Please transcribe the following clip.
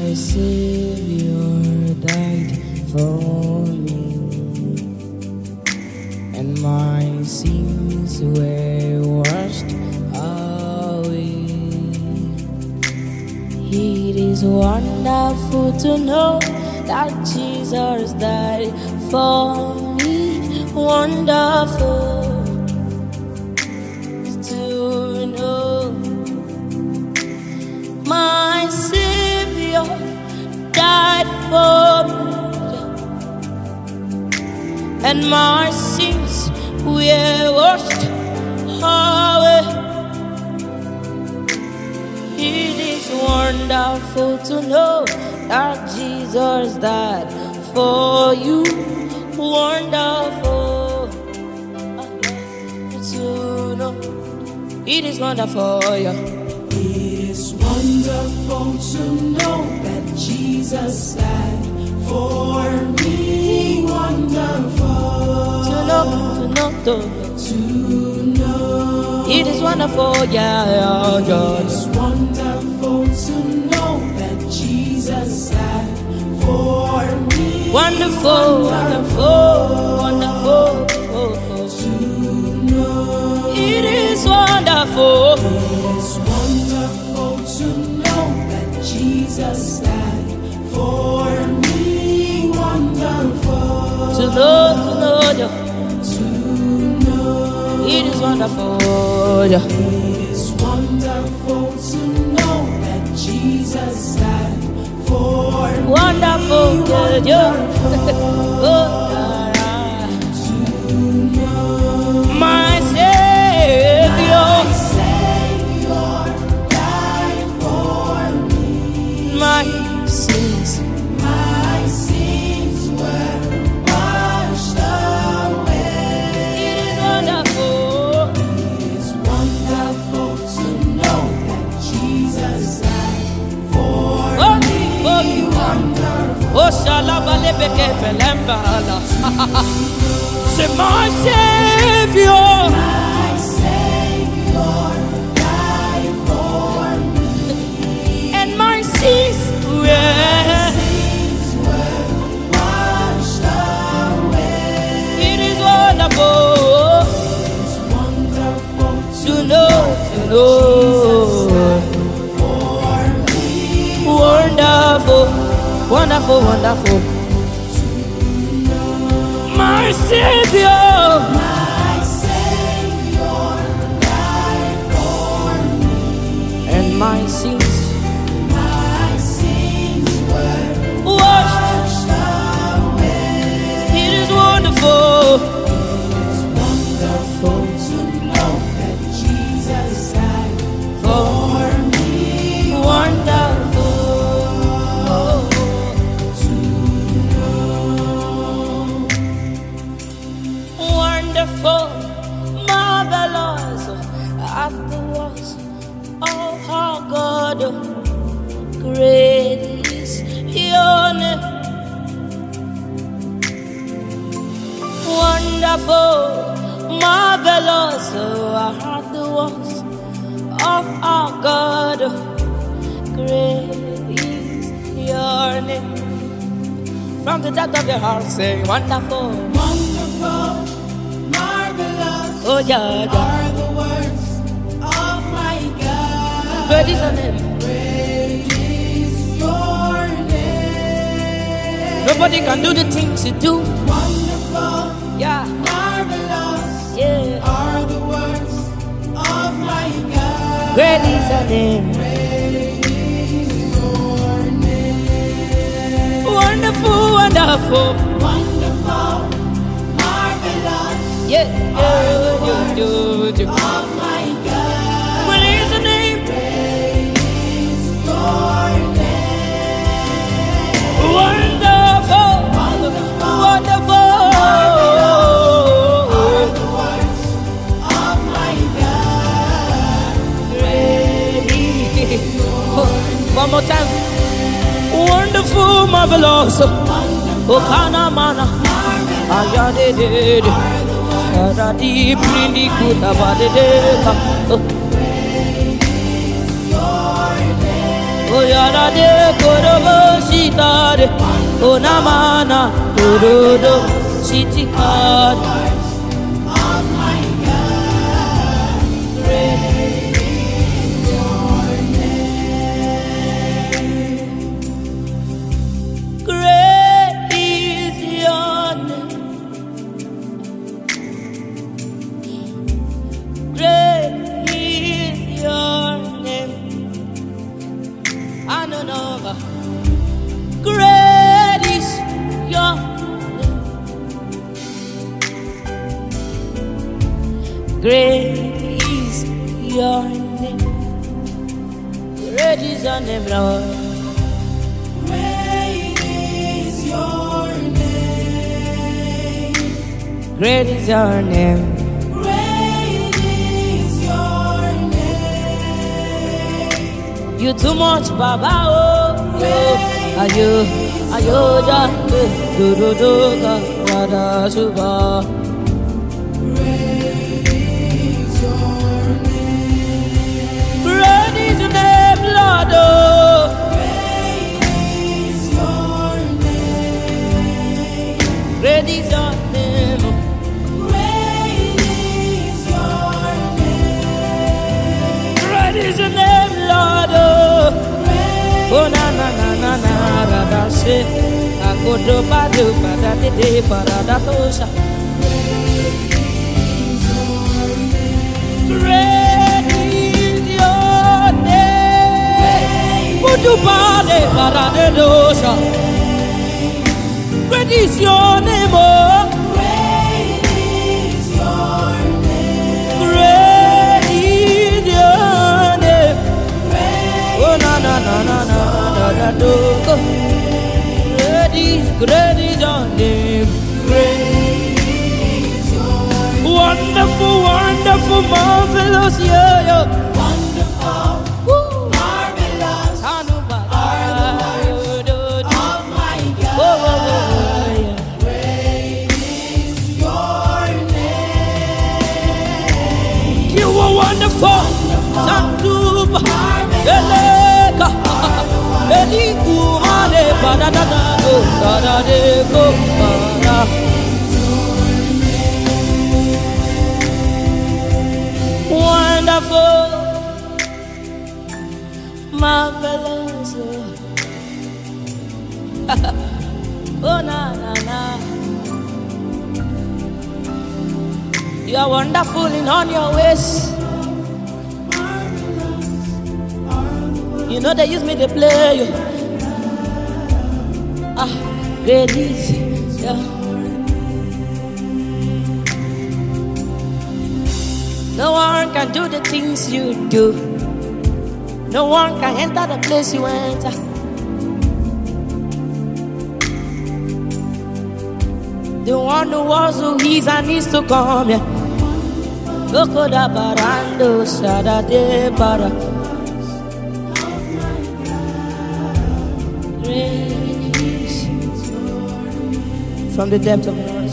My Savior died for me, and my sins were washed away. It is wonderful to know that Jesus died for me. Wonderful to know my Savior died for me, and my sins were washed away. It is wonderful to know that Jesus died for you. Wonderful to know. It is wonderful, yeah. It is wonderful to know that Jesus died for me. Wonderful To know. to know. It is wonderful, yeah. It is wonderful to know that Jesus died for me. Wonderful, wonderful to know. It is wonderful. It is wonderful to know that Jesus died for me. Wonderful To know, yeah. to know. It is wonderful, yeah. It is wonderful to know that Jesus died for me. Wonderful, yeah. Oh, To know. my Savior, My Savior died for me. my sins. My sins were washed away. It is wonderful. It is wonderful to know that Jesus died for Oh, me. oh, Wonderful. oh, shalabalebeke belembala. Say, my Savior, My Savior died for me. and my sins were. Sins were washed away. It is wonderful It's wonderful to know. for me. Wonderful. My Savior, My Savior died for me. and my sins My sins were washed. washed away. It is wonderful. It's wonderful to know that Jesus died for me. Wonderful. Wonderful, marvelous are the works of our God. Great is your name. Wonderful, marvelous are the works of our God. Great is your name. From the depth of your heart, say wonderful. Wonderful, marvelous Oh yeah, yeah. are the words of my God. Great is your name. Great is your name. Nobody can do the things you do. Wonderful, Yeah, marvelous yeah. are the words of my God. Great is your name. Great is your name. Wonderful, wonderful. Wonderful, marvelous Yeah, of my God. What is the name? Great is your name. Wonderful, wonderful. Are the words of my God. Great is your name. One more time. Wonderful, marvelous. Oh, kana mana. Ayade de. Aradi prindi kuta bade de. Oyara de korobo shitare. Onamana korodo shitikade. Great is your name. Great is your name. I don't know. Great is your name. Great is your name. Great is your name, Lord. Great is your name. Great is your name. Great is your name. You too much, Baba. Oh, ayo, da, do, ga, da, suba. Great is your name. Great is your name, Lord. Oh, Great is your name. great is your name. Great is your name. Great is your name, Lord. Oh, oh na na na na na, da da se. Akodo ba do ba da de ba da tosha. Great is your name. Udu ba de ba da de dosha. Great is your name, oh. Great is your name. Great is your name. Oh na na na na na da da do. Great is your name. Great is your name. Wonderful, wonderful, marvelous, yeah, yeah. Wonderful, Woo. marvelous, Almighty God. Oh, oh, oh, yeah. Great is your name. You are wonderful. Santuba. Marvelous. Eleka. Eliku male pada da da do da da de go pada. Wonderful, marvelous. Oh na na na. You are wonderful in all your ways. You know they use me to play you. Ah, great is your. No one can do the things you do. No one can enter the place you enter. The one who was, who is, and needs to come. Yeah. Loco da barando, sada de bara. From the depth of your heart.